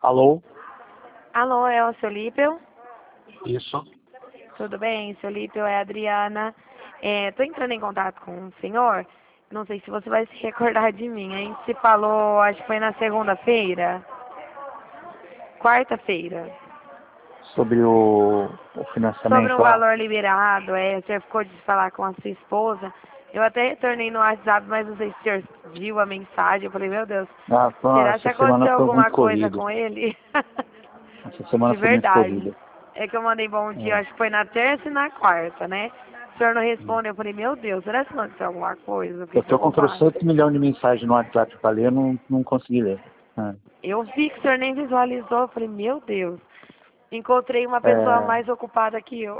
Alô? Alô, é o seu Lípio? Isso. Tudo bem? Seu Lípio, é a Adriana. Tô entrando em contato com o senhor. Não sei se você vai se recordar de mim. A gente se falou, acho que foi na segunda-feira. Quarta-feira. Sobre o Sobre financiamento um lá? valor liberado. Você ficou de falar com a sua esposa. Eu até retornei no WhatsApp, mas não sei se o senhor viu a mensagem. Eu falei, meu Deus, será que Essa semana aconteceu foi alguma muito coisa corrido. com ele? Essa semana De foi muito verdade. corrida. É que eu mandei bom dia, É. acho que foi na terça e na quarta, né? O senhor não responde, eu falei, meu Deus, será que aconteceu alguma coisa? Eu fiquei Eu tô com preocupada. 300 milhões de mensagens no WhatsApp pra ler, eu não consegui ler. Eu vi que o senhor nem visualizou, eu falei, meu Deus, encontrei uma pessoa É, mais ocupada que eu.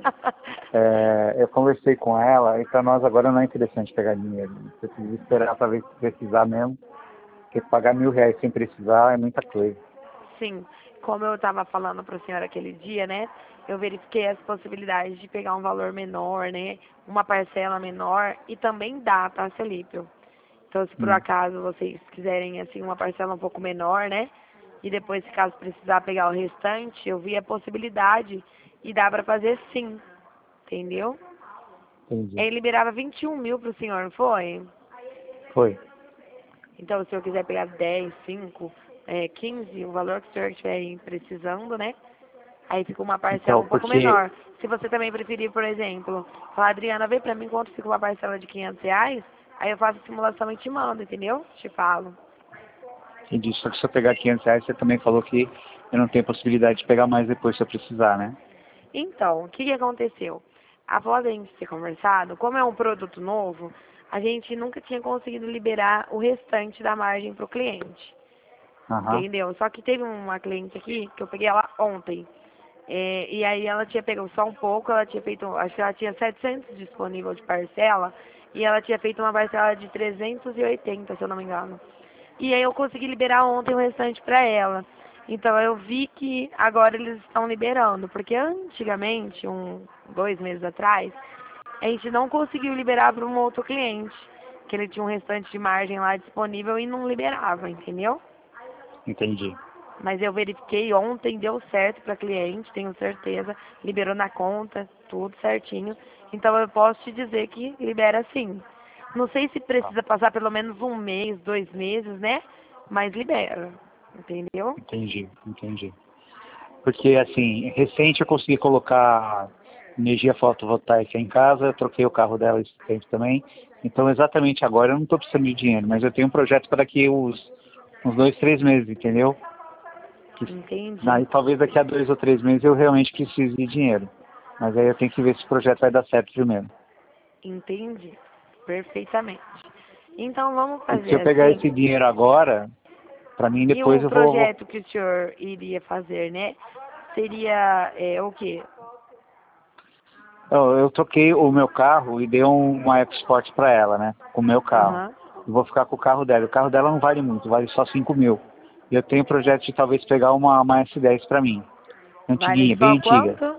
eu conversei com ela e pra nós agora não é interessante pegar dinheiro. Você precisa esperar pra ver se precisar mesmo. Porque pagar R$ 1.000 sem precisar é muita coisa. Sim, como eu estava falando para a senhora aquele dia, né? Eu verifiquei as possibilidades de pegar um valor menor, né? Uma parcela menor e também dá, tá, Celípio? Então, se por Hum, acaso vocês quiserem, assim, uma parcela um pouco menor, né? E depois, se caso precisar pegar o restante, eu vi a possibilidade e dá para fazer sim, entendeu? entendi. Ele liberava 21 mil pro senhor, não foi? Foi. Então, se eu quiser pegar 10, 5, 15, o valor que o senhor estiver aí precisando, né? Aí fica uma parcela Então, um pouco porque menor. Se você também preferir, por exemplo, falar, Adriana, vê pra mim quanto fica uma parcela de R$ 500, aí eu faço a simulação e te mando, entendeu? Te falo. entendi. Só que se eu pegar R$ 500, você também falou que eu não tenho possibilidade de pegar mais depois se eu precisar, né? Então, o que aconteceu? Após a gente ter conversado, como é um produto novo, a gente nunca tinha conseguido liberar o restante da margem para o cliente. Aham. Entendeu? Só que teve uma cliente aqui, que eu peguei ela ontem. E aí ela tinha pego só um pouco, ela tinha feito, acho que ela tinha 700 disponível de parcela, e ela tinha feito uma parcela de 380, se eu não me engano. E aí eu consegui liberar ontem o restante para ela. Então eu vi que agora eles estão liberando, porque antigamente, 2 meses atrás, a gente não conseguiu liberar para um outro cliente, que ele tinha um restante de margem lá disponível e não liberava, entendeu? Entendi. Mas eu verifiquei ontem, deu certo para cliente, tenho certeza, liberou na conta, tudo certinho. Então eu posso te dizer que libera sim. Não sei se Tá. precisa passar pelo menos 1 mês, 2 meses, né? Mas libera, entendeu? Entendi. Porque, assim, recente eu consegui colocar energia fotovoltaica em casa, eu troquei o carro dela esse tempo também. Então, exatamente agora eu não estou precisando de dinheiro, mas eu tenho um projeto para daqui uns 2, 3 meses, entendeu? Que, Entendi, talvez daqui a 2 ou 3 meses eu realmente precise de dinheiro. Mas aí eu tenho que ver se o projeto vai dar certo primeiro. entendi, perfeitamente. Então vamos E se fazer eu pegar assim. esse dinheiro agora, para mim E depois o eu vou. projeto que o senhor iria fazer, né? Seria o quê? Eu troquei o meu carro e dei uma EcoSport para ela, né? Com o meu carro. Aham. E vou ficar com o carro dela. O carro dela não vale muito, vale só 5.000. E eu tenho o projeto de talvez pegar uma S10 para mim. Vale Antiguinha, só bem antiga. quanto?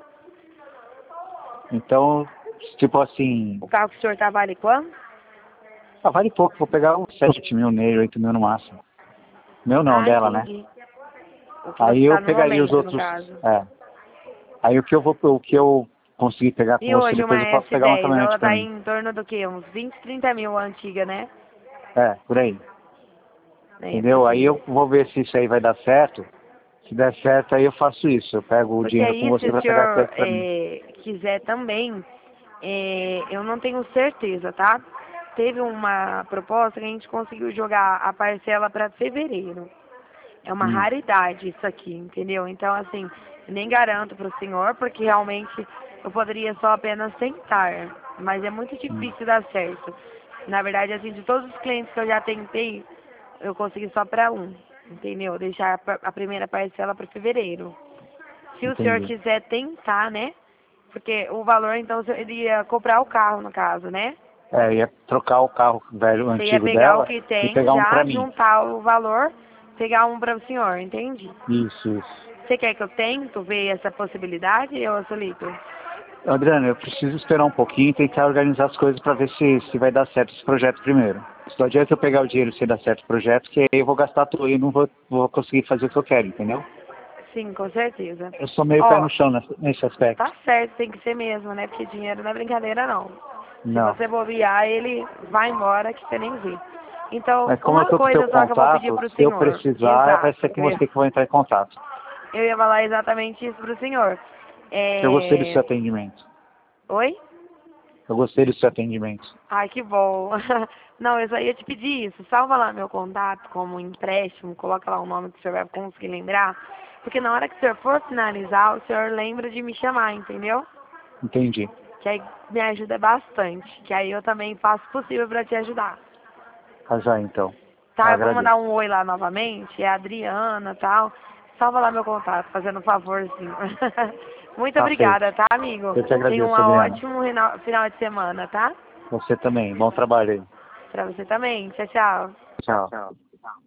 Então, tipo assim, O carro que o senhor tá vale quanto? vale pouco. Vou pegar uns 7.000 nele, 8.000 no máximo. Meu não, Ah, dela, né? entendi. O que você Aí eu tá no pegaria os momento, no outros. caso. É. Aí o que eu conseguir pegar com E você hoje uma depois eu posso pegar uma S10, caminhonete ela para tá mim. em torno do quê? Uns 20, 30 mil a antiga, né? Por aí. Entendeu? Aí Porque, eu vou ver se isso aí vai dar certo. Se der certo, aí eu faço isso. Eu pego o porque dinheiro com aí, se você o para pegar a senhor peça para mim. quiser também, eu não tenho certeza, tá? Teve uma proposta que a gente conseguiu jogar a parcela para fevereiro. É uma Hum, raridade isso aqui, entendeu? Então, assim, nem garanto para o senhor, porque realmente eu poderia só apenas tentar, mas é muito hum, difícil dar certo. Na verdade, assim, de todos os clientes que eu já tentei, eu consegui só para um, entendeu? Deixar a primeira parcela para fevereiro. Se o senhor entendi. quiser tentar, né? Porque o valor, então, você iria comprar o carro, no caso, né? Ia trocar o carro velho, Você ia antigo pegar o dela que e tem pegar um para já, mim. juntar o valor, pegar um para o senhor, entende? Isso. Você quer que eu tento ver essa possibilidade, ô Solito? Adriano, eu preciso esperar um pouquinho e tentar organizar as coisas para ver se vai dar certo esse projeto primeiro. Se não adianta eu pegar o dinheiro se dar certo o projeto, que aí eu vou gastar tudo e não vou conseguir fazer o que eu quero, entendeu? Sim, com certeza. Eu sou meio pé Ó, no chão nesse aspecto. tá certo, tem que ser mesmo, né? Porque dinheiro não é brincadeira, não. Se Não. você bobear, ele vai embora que você nem vê. Então, Mas como eu uma tô com o teu coisa só que eu vou pedir contato, pro se eu senhor. precisar, vai Exato. ser com você que eu vou entrar em contato. Eu ia falar exatamente isso pro senhor. Eu gostei do É... seu atendimento. Oi? Eu gostei do seu atendimento. Ai, que bom. Não, eu só ia te pedir isso. Salva lá meu contato como empréstimo, coloca lá o nome que o senhor vai conseguir lembrar. Porque na hora que o senhor for finalizar, o senhor lembra de me chamar, entendeu? Entendi. Que aí me ajuda bastante. Que aí eu também faço o possível para te ajudar. Tá já então. Eu Tá, eu vou mandar agradeço. um oi lá novamente, é a Adriana e tal. Salva lá meu contato, fazendo um favorzinho. Muito Tá feito. obrigada, tá, amigo? Eu te Tenha um agradeço, Adriana. ótimo final de semana, tá? Você também. Bom trabalho aí. Pra você também. Tchau, tchau. Tchau.